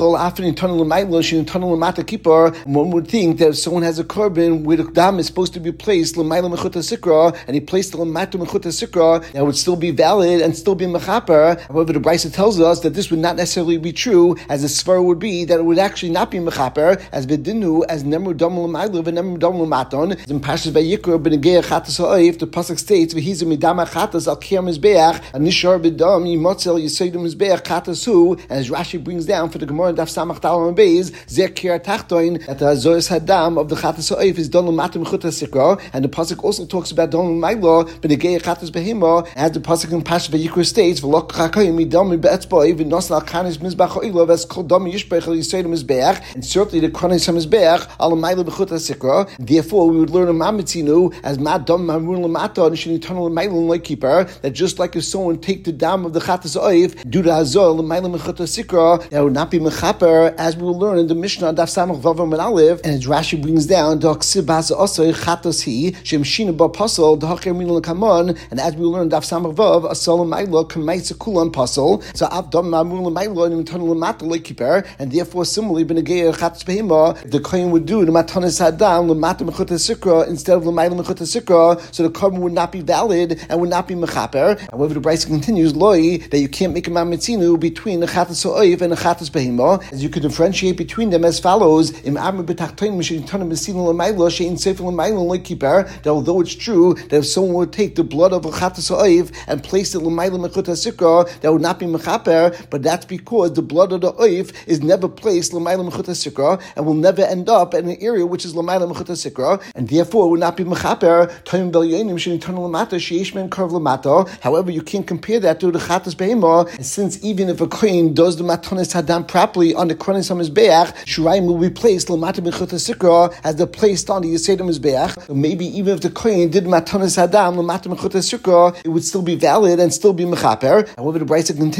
Speaker 1: One would think that if someone has a korban where the dam is supposed to be placed l'mayla mechuta sikra, and he placed the l'mata mechuta sikra, that would still be valid and still be mechaper. However, the Brisa tells us that this would not necessarily be true, as the svar would be that it would actually not be mechaper, as bedinu, as nemru damul ma'iliv and nemru damul maton. In Pashas Vayikra b'negei chatas ha'oif, the pasuk states v'hizu midama chatas al kiyam mizbeach and nishar b'dam yimotzel yisodim mizbeach chatas hu. And as Rashi brings down for the Gemara in Daf Samach Talmud Beis zer kiyar tachtoin, that the hazoyas hadam of the chatas ha'oif is don l'matam chuta sikra, and the pasuk also talks about don l'maylo b'negei chatas behema, as the pasuk in Pashas Vayikra states v'lo chakayim midam be'etzboi v'nos al kanis mizbach ha'ilov as kol dam yishbech al yisodim mizbeach, and certainly the kanis mizbeach al l'maylo b'chuta sikra. Therefore, we would learn a mamitzinu as madam marun l'mata and shenitanu l'maylo l'keeper, that just like if someone take the dam of the chatas oif do the hazor l'maylo b'chuta sikra, that would not be mechaper, as we will learn in the Mishnah Daf Samach Vav Amud Aleph. And as Rashi brings down da'ksib bas osay chatas hi shem shina ba pasol da'hacher min l'kamon, and as we will learn Daf Samach Vav asol l'maylo k'maytze kulan pasol, so avdam marun l'maylo and mitanu l'mata l'keeper, and therefore similarly b'negei chatas behema, the kohen would do the matanis hadam l'mata mechuta sikra instead of l'mayla mechuta sikra, so the korban would not be valid and would not be mechaper. However, the Brisa continues loi that you can't make a mamitzinu between the chatas ha'oif and the chatas behema, as you could differentiate between them as follows: im amr b'tachtoin mishinitanu b'sinu l'mayla shein sefer l'mayla l'keeper. That although it's true that if someone would take the blood of a chatas ha'oif and place it l'mayla mechuta sikra, that would not be mechaper, but that's because the blood of the oif is never placed l'mayla mechuta sikra and will never end up in an area which is l'mayla mechuta sikra, and therefore it would not be mechaper. However, you can't compare that to the chatas behema, since even if a kohen does the matanis hadam properly on the kronis hamizbeach, shurayim will be placed l'mata mechuta sikra as they're placed on the yesed hamizbeach. Maybe even if the kohen did matanis hadam l'mata mechuta sikra, it would still be valid and still be mechaper. However, the Brisa continues that when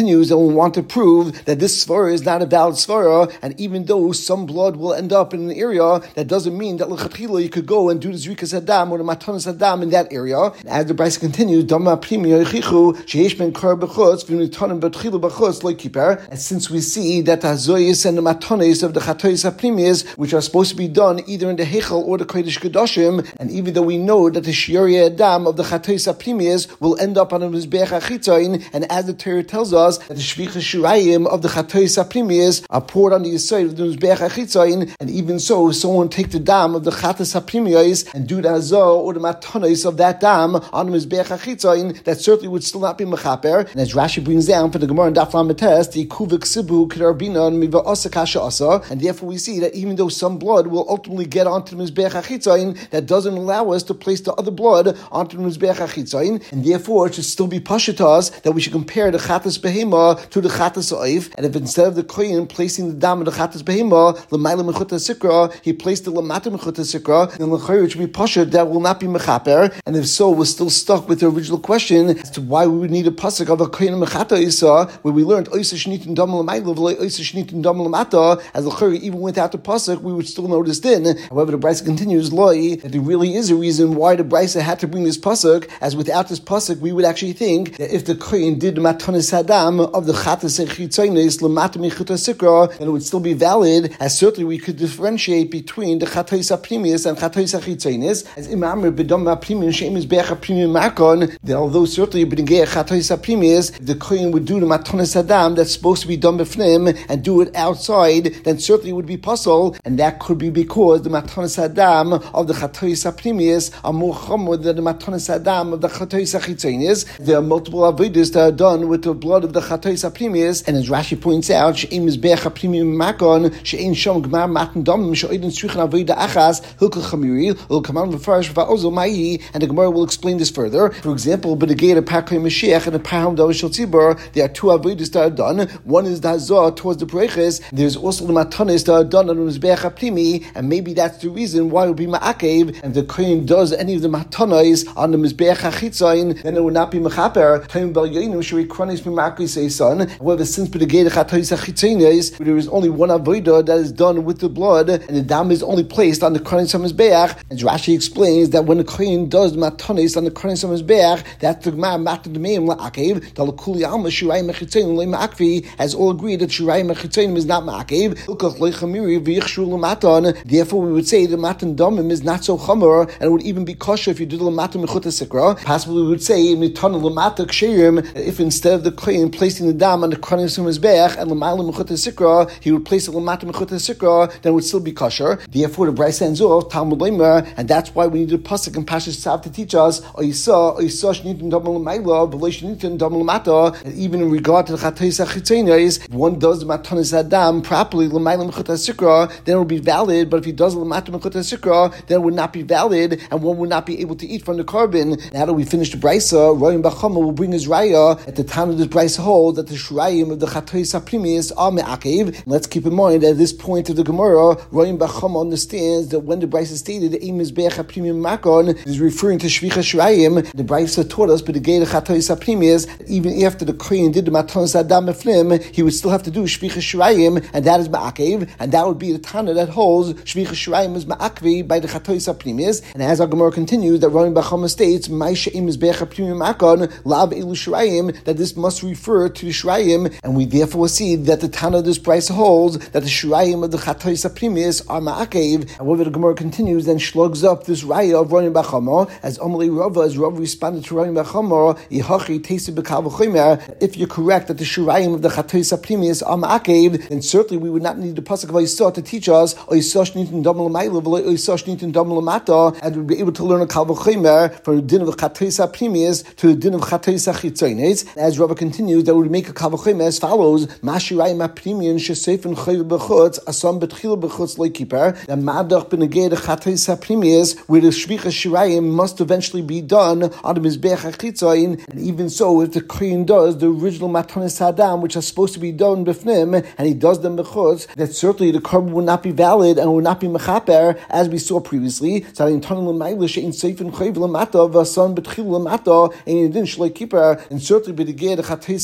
Speaker 1: will want to prove that this svara is not a valid svara, and even though some blood will end up in an area, that doesn't mean that l'chatchila you could go and do the zrikas hadam or the matanas hadam in that area. And as the Brisa continues, Dama primi yochichu sheish ben kar b'chutz v'nitanim b'tchilu b'chutz lo kiper. And since we see that the hazoyis and the matanis of the chatois haprimis, which are supposed to be done either in the heichal or the kodesh kedoshim, and even though we know that the shiori adam of the chatois haprimis will end up on the mizbeach achitzayin, and as the Torah tells us that the shvicha shirayim of the chatois haprimis are poured on the side of the mizbeach achitzayin, and even so, if someone take the dam of the chatas haprimis and do the hazo or the matanis of that dam on the mizbeach achitzayin, that certainly would still not be mechaper. And as Rashi brings down for the Gemara in Daf Lametes, the kuvik sibu k'rabina miva asa kasha asa, and therefore we see that even though some blood will ultimately get onto the mizbeach achitzayin, that doesn't allow us to place the other blood onto the mizbeach achitzayin, and therefore it should still be pasha to us that we should compare the chatas behema to the chatas oif, and if instead of the kohen placing the dam of the chatas behema l'mayla mechuta sikra, he placed the lamata mechuta sikra, then l'chayr it should be pasha that will not be mechaper. And if so, we're still stuck with the original question as to why we would need a pasuk of a kohen mechata isa, where we learned oisa shnitin dam l'mayla v'lo oisa shnitin dam l'mata. As l'chayr, even without the pasuk, we would still know this din. However, the Brisa continues loy that there really is a reason why the Brisa had to bring this pasuk, as without this pasuk, we would actually think that if the kohen did matanis hadam of the chatas echitzonis l'mata mechuta sikra, then it would still be valid, as certainly we could differentiate between the chatos haprimis and chatos achitzonis, as imam b'dam haprimis she'im is be'ach haprimis makon, that although certainly b'negei chatos haprimis, the kohen would do the matanis hadam that's supposed to be done b'fnim and do it outside, then certainly it would be puzzle, and that could be because the matanis hadam of the chatos haprimis are more chomer than the matanis hadam of the chatos achitzonis. There are multiple avodas that are done with the blood of the chatos haprimis, and as Rashi points out, she'im is be'ach haprimis makon she'in shom gmar matan damim she'oidin tzrichan avoda achas hilkel chamiri will come on v'farish v'ozel ma'i, and the Gemara will explain this further. For example, but the gate of Parkei Mashiach and the Parham Davish Tzibur, there are two avodas that are done. One is the hazah towards the breches. There's also the matanis that are done on the mizbeach haprimi, and maybe that's the reason why it would be ma'akev. And if the kohen does any of the matanis on the mizbeach hachitzayin, then it would not be mechaper. Time bel yoinu shuri kronis b'ma'akei say son. However, since but the gate of chatos hachitzayin, there is only one avodah that is done with the blood, and the dam is only placed on the kronis hamizbeach. And Rashi explains that when the kohen does matanis on the kronis hamizbeach, that's the gmar matan d'meim la'akev. Dalakuli alma shirayim mechitzayin le ma'akvi has all agreed that shirayim mechitzayin is not ma'akev. Hilkach leichamiri v'yichshu l'matan. Therefore, we would say the matan damim is not so chomer, and it would even be kosher if you did l'matan mechuta sikra. Possibly, we would say mitana l'mata ksherim, if instead of the kohen placing the dam on the kronis hamizbeach and l'mayla mechuta sikra, he would place it l'mata mechuta sikra, then it would still be kosher. Therefore, the Brisa ends off Talmud Leimer, and that's why we need a pasuk and Pashas Tzav to teach us Oyisa Oyisa shnitin damim l'mayla v'lo shnitin damim l'mata. And even in regard to the chatos hachitzonis, if one does the matanis hadam properly l'mayla mechuta sikra, then it will be valid. But if he does l'mata mechuta sikra, then it would not be valid, and one would not be able to eat from the carbon. Now that we finish the Brisa, Royim Bachama will bring his raya at the time of this Brisa hold that the shurayim of the chatos haprimis are me'akev. Let's keep in mind that at this point of the Gemara, Royim Bachama understands that when the Brisa stated the aim is be'ach haprimim makon is referring to shvicha shurayim. The Brisa taught us, but the gate of chatos haprimis, even after the kohen did the matanos adam b'fnim, he would still have to do shvicha shurayim, and that is ma'akev, and that would be the Tana that holds shvicha shurayim is ma'akvi by the chatos haprimis. And as our Gemara continues, that Royim Bachama states, "My she'im is be'ach haprimim makon lav elu shurayim," that this must refer to the shurayim, and we therefore see that the Tana of this Brisa holds that the shurayim of the chatos haprimis are ma'akev. However, the Gemara continues and slugs up this raya of Royim Bachama as Amalei Rava, as Rava responded to Royim Bachama, Yihachi Tesi B'Kal V'Chomer. If you're correct that the shurayim of the chatos haprimis are ma'akev, then certainly we would not need the pasuk of Oyisa to teach us Oyisa shnitin damim l'mayla v'lo Oyisa shnitin damim l'mata, and we'd be able to learn a Kal V'Chomer from the din of the chatos haprimis to the din of chatos hachitzonis. As Rava continues, that would make a Kal V'Chomer as follows: Ma shurayim haprimian shesefen chayv b'chutz asam b'tchil b'chutz lekiper. The madach b'negei the chatos haprimis, where the shvicha shirayim must eventually be done on the mizbeach hachitzayin, and even so, if the kohen does the original matanis hadam, which are supposed to be done b'fnim, and he does them b'chutz, that certainly the carbon will not be valid and will not be mechaper, as we saw previously. So in Tana l'mayla she'in seifin chayv l'mata v'asan b'tchil l'mata and in din shloi kippur, and certainly b'negei the chatos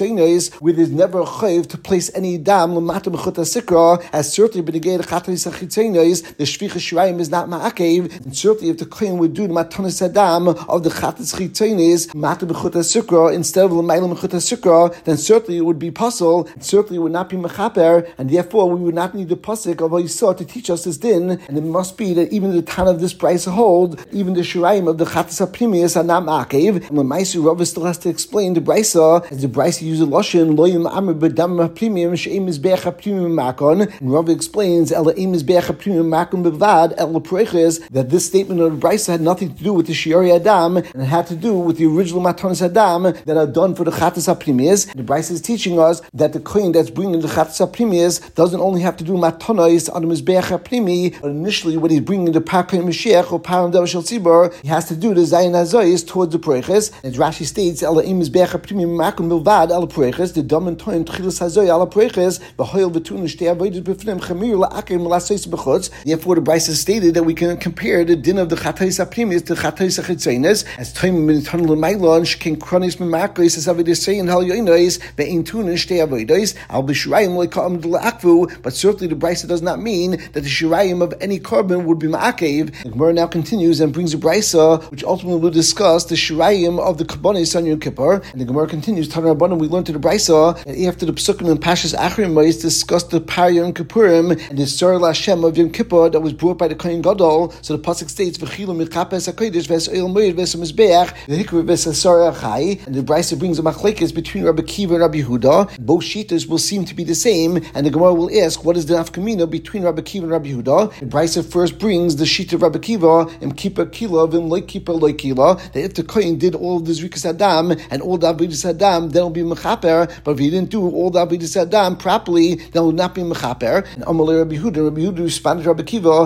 Speaker 1: Chitzenes, where there's never a chayv to place any dam l'mata b'chut hasikra, as certainly b'negei the Chatayis HaChitzenes, the Shvicha Shirayim is not ma'akev, and certainly if the kohen would do the matanis adam of the Chatayis HaChitzenes, mata b'chut hasikra, instead of l'mayla b'chut hasikra, then certainly it would be puzzle, and certainly it would not be mechaper, and therefore we would not need the pasuk of Yisrael to teach us this din, and it must be that even the Tan of this price hold, even the Shirayim of the Chatayis HaPrimius are not ma'akev, and when Maisu Rav still has to explain the Brisa, as the Brisa uses Lashon, lo yim amr b'dam ha'primim she'im mizbeach ha'primim makon, and Rav explains, el ha'im mizbeach ha'primim makon b'vad, el ha'preches, that this statement of the Brisa had nothing to do with the Shiori Adam, and it had to do with the original Matanis Adam that are done for the Chatayis HaPrimius. The Brisa is teaching us that the kohen that's bringing the Chatayis HaPrimius doesn't only have to do Matanis on the Mizbeach HaPrimi, but initially when he's bringing the Parkei Mashiach or Param Davar Shel Tzibur, he has to do the Zayin HaZoyis towards the Preches. As Rashi states, El ha'im mizbeach ha'primim makon bilvad el Preches, the dam and toim tchilas hazoy el Preches, v'hoyel v'tun shtei avodas b'fnim chamir la'akim l'asayis b'chutz. Therefore, the Brisa stated that we can compare the din of the Chatayis HaPrimius to the Chatayis HaChitzenes, as toim min ton l'mayla and shekin kronis mimakos as avodas sayin hal yoinois ve'in tun shtei avodas al b'shirayim lo'ikam d'la'akvu. But certainly the Brisa does not mean that the shirayim of any carbon would be ma'akev. The Gemara now continues and brings a Brisa which ultimately will discuss the shirayim of the kabbanis on Yom Kippur. And the Gemara continues, Tanur Rabbanan, we learned to the Brisa that after the Pesukim and Pashas Achrim Mois discussed the Par Yom Kippurim and the Sar Lashem of Yom Kippur that was brought by the Kohen Gadol. So the pasuk states, "V'chilu mikapes hakodesh v'es'oil moed v'es'mizbeach v'hikra v'es'asar achai." And the Brisa brings a machlekes between Rabbi Kiva and Rabbi Yehuda. Both shitas will seem to be the same, and the Gemara will ask, what is the nafkamina between Rabbi Kiva and Rabbi Yehuda? The Brisa first brings the shita of Rabbi Kiva and kipa kila v'im loy kipa loy kila, that if the Kohen did all of the zrikas adam and all the avodas adam, then it'll be mechaper. But if he didn't do all the avodas adam properly, then it will not be mechaper. And Amalei Rabbi Yehuda, Rabbi Yehuda responded to Rabbi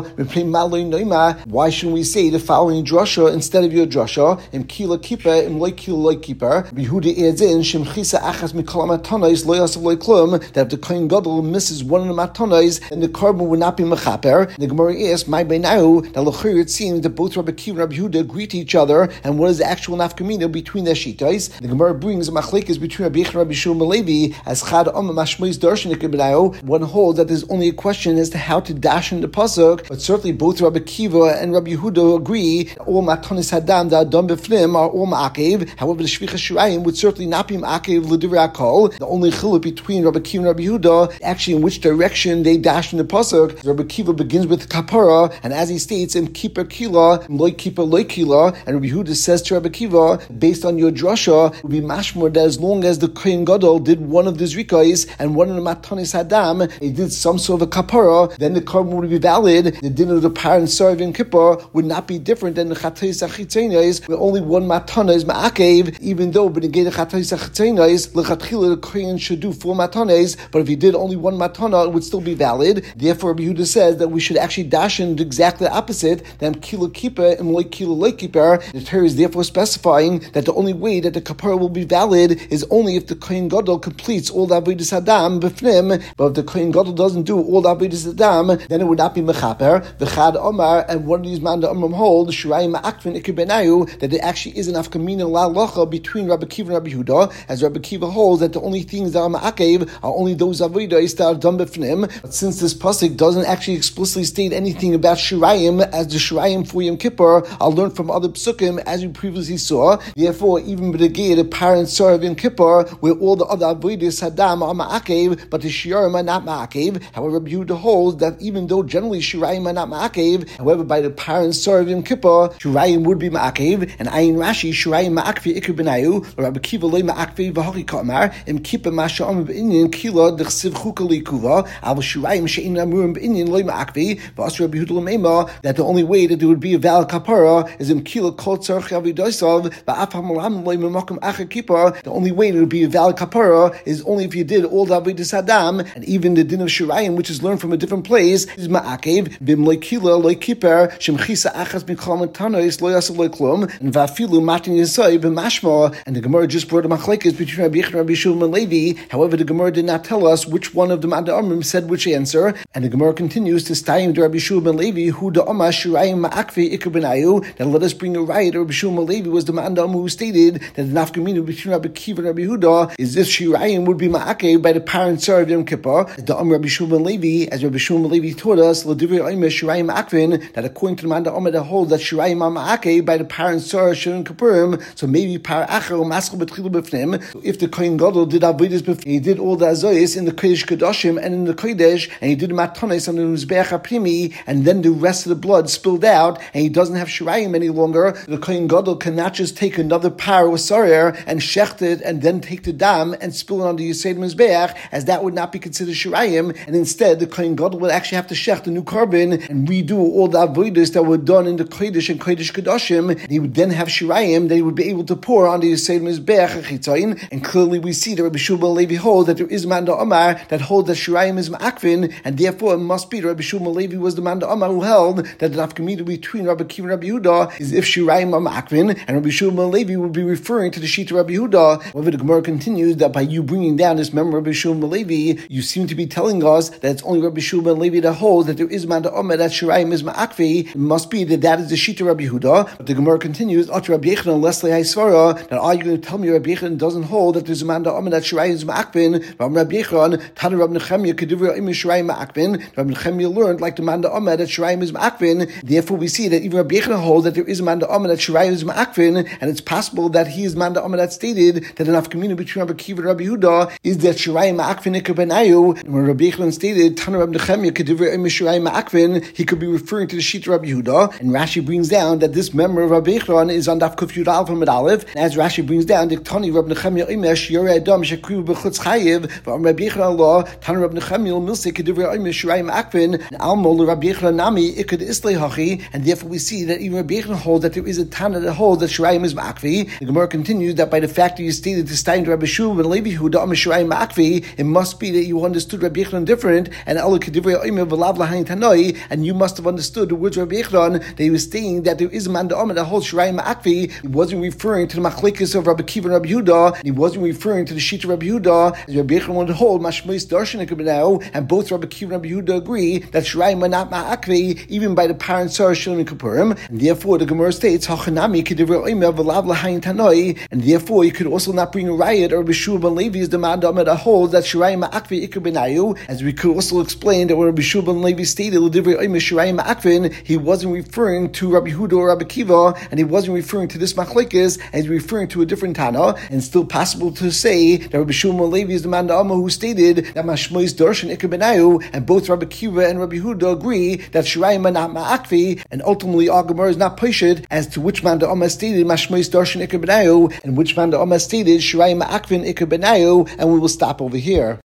Speaker 1: Kiva, why shouldn't we say the following drasha instead of your drasha? Im kila kipa, im loy kila loy kipa. Rabbi Yehuda adds in, Shem chisa achas mikol matanais lo yasav loy klum, that if the Kohen Gadol misses one of the matanais, then the carbon will not be mechaper. The Gemara asks, my beinahu, that l'chir it seems that both Rabbi Kiva and Rabbi Yehuda agree to each other, and what is the actual nafkamina between their shitais? The Gemara brings a machlekes between Rabbi Yechon and Rabbi Shmuel Malevi as chad om mashmois darshanik benayu. One holds that there's only a question as to how to dash in the pasuk, but certainly both Rabbi Kiva and Rabbi Yehuda agree that all matanis hadam that are done b'fnim are all ma'akev. However, the shvicha shirayim would certainly not be ma'akev l'divrei hakol. The only chiluk between Rabbi Kiva and Rabbi Yehuda actually in which direction they dash in the pasuk. Rabbi Kiva begins with kapara, and as he states in kipa kila, loy kipa loy kila, and Rabbi Yehuda says to Rabbi Kiva, based on your drasha, it would be mashmur that as long as the Kohen Gadol did one of the zrikais and one of the matanis hadam, he did some sort of a kapara, then the carbon would be valid. The din of the par and sarv in kippur would not be different than the chatayis achitzenes, where only one matana is ma'akev, even though but again the chatayis achitzenes, lechatchila the Kohen should do four matanes, but if he did only one matana, it would still be valid. Therefore, Rabbi Yehuda says that we should actually dash in exactly the opposite, than kilo kippur and loy kilo loy kippur. The Torah is therefore specifying that the only way that the kapara will be valid is only if the Kohen Gadol completes all the avodas adam b'fnim. But if the Kohen Gadol doesn't do all the avodas adam, then it would not be mechaper. V'chad Omar, and one of these man the Omrim hold shirayim ma'akvin ikir benayu, that there actually is an afkamina la'alacha between Rabbi Kiva and Rabbi Yehuda, as Rabbi Kiva holds that the only things that are ma'akev are only those avodas that are done b'fnim. But since this pasuk doesn't actually explicitly state anything about shirayim, as the shirayim for Yom Kippur, I'll learn from other psukim as we previously saw. Therefore, even with the gate, the parent serve in Kippur, where all the other avodas hadam are ma'akev, but the shiurim are not ma'akev. However, Rabbi Yehuda holds that even though generally shirayim are not ma'akev, however, by the parent serve in Kippur, shirayim would be ma'akev. And ayin Rashi, shirayim ma'akvi ikir benayu, Rabbi Kiva loy ma'akvi v'hari kamar, im kippur ma'sha'am b'inyan kila d'chsiv chuka likuva, al shirayim she'in amurim b'inyan loy ma'akvi, v'as Rabbi Yehuda l'meima, that the only way that there would be a valid kapara is im kila kol tzarech avidosav, v'af ha'malam loy memakom acher kippur. The only way it would be a valid kapara is only if you did all the avodas adam, and even the din of shirayim, which is learned from a different place, is ma'akev bim loy kila loy kippur shem chisa achas mikol matanos lo yasav loy klum, and va'afilu matin yisai b'mashma. And the Gemara just brought a machlekes between Rabbi Yechon and Rabbi Shmuel Levi. However, the Gemara did not tell us which one of the Ma'ad Amrim said which answer, and the Gemara continues to stayim to Rabbi Shmuel Levi who the Omar shirayim ma'akvi ikir benayu. Then let us bring a riot. Rabbi Shmuel Levi was the Ma'ad Amrim who stated that the nafkamina between Rabbi Kiva and Rabbi Yehuda Yehuda is if Shirayim would be ma'akev by the parent Sar of Yom Kippur. The Am Rabbi Shimon ben Levi, as Rabbi Shimon ben Levi taught us, L'divrei Omer Shirayim Akvin, that according to the man the Omer that holds that Shirayim are ma'akev by the parent Sar of Yom Kippurim, so maybe par acher or maschel betchilu b'fnim. So if the Kohen Gadol did avodas b'fnim, he did all the azoyis in the Kodesh Kedoshim and in the Kodesh, and he did matanis on the Mizbeach HaPrimi, and then the rest of the blood spilled out, and he doesn't have Shirayim any longer. The Kohen Gadol cannot just take another par with Sarer and shecht it, and then take the dam and spill it on the Yised Mizbeach, as that would not be considered Shirayim, and instead the Kohen Gadol would actually have to shecht a new carbon and redo all the avodas that were done in the Kodesh and Kodesh Kedoshim, and he would then have Shirayim that he would be able to pour on the Yised Mizbeach Chitzayin. And clearly we see that Rabbi Shimon ben Levi holds that there is man da Omar that holds that Shirayim is ma'akvin, and therefore it must be that Rabbi Shimon ben Levi was the man da Omar who held that the nafkamida between Rabbi Akiva and Rabbi Yehuda is if Shirayim are ma'akvin, and Rabbi Shimon ben Levi would be referring to the sheet of Rabbi Yehuda. However, the Gemara continues that by you bringing down this member of Rabbi Shimon ben Levi, you seem to be telling us that it's only Rabbi Shimon ben Levi that holds that there is man da Omar that Shirayim is ma'akvi. It must be that that is the sheet of Rabbi Yehuda. But the Gemara continues, Ot Rabbi Yechanan Leslie Haisvara, that are you going to tell me Rabbi Yechanan doesn't hold that there's a man da Omar that Shirayim is ma'akvin? Rabbi Yechanan, Tana Rabbi Nechemia, Kedivra Im Shirayim ma'akvin. Rabbi Nechemia learned like the man da Omar that Shirayim is ma'akvin. Therefore, we see that even Rabbi Yechanan holds that there is a man da Omar that Shirayim is ma'akvin, and it's possible that he is man da Omar that stated that enough community between Rabbi Akiva and Rabbi Yehuda is that Shirayim ma'akvin ikar benayu. And when Rabbi Yechanan stated Tana Rabbi Nechemia, Kedivra Im Shirayim ma'akvin, he could be referring to the sheet of Rabbi Yehuda. And Rashi brings down that this member of Rabbi Yechanan is on Daf Kuf Yud Aleph Amud Aleph. And as Rashi brings down, Diktani Rabbi Nechemia Imesh Yorei Adam Shekriu b'chutz chayiv v'am Rabbi Yechanan Allah Tana Rabbi Nechemia Milsei Kedivra Im Shirayim ma'akvin and Almol Rabbi Yechanan Nami Ikad Islay Hachi. And therefore we see that even Rabbi Yechanan holds that there is a Tana that holds that Shirayim is ma'akvi. The Gemara continues that by the fact that you stated to Stein to Rabbi Shua ben Levi who da'am Shirayim ma'akvi, it must be that you understood Rabbi Yechanan different, and Allah Kedivra Im v'lav lahayin tanoi, and you must have understood the words of Rabbi Yechanan that he was saying that there is a man da'am that holds Shirayim ma'akvi. He wasn't referring to the machlekes of Rabbi Akiva and Rabbi Yehuda. He wasn't referring to the sheet of Rabbi Yehuda, as Rabbi Yechanan wanted to hold mashmois darshan ikabinau, and both Rabbi Akiva and Rabbi Yehuda agree that Shirayim are not ma'akvi even by the parent Sar Shilin Kippurim, and therefore the Gemara states hachanami Kedivra Im v'lav lahayin tanoi, and therefore you could also not bring a riot or Rabbi Shua ben Levi is the man da'am that holds that Shirayim ma'akvi ikabinayu, as we could also explain that when Rabbi Shua ben Levi stated L'divrei Omer Shirayim ma'akvin, he wasn't referring to Rabbi Yehuda or Rabbi Akiva, and he wasn't referring to this machlekes, and he's referring to a different Tana. And still possible to say that Rabbi Shua ben Levi is the man da'am who stated that mashmois darshan ikabinayu, and both Rabbi Akiva and Rabbi Yehuda agree that Shirayim are not ma'akvi, and ultimately our Gemara is not poshet as to which man da'am stated mashmois darshan ikabinayu and which man da'am stated Shirayim ma'akvin ikabinayu, and we will stop over here.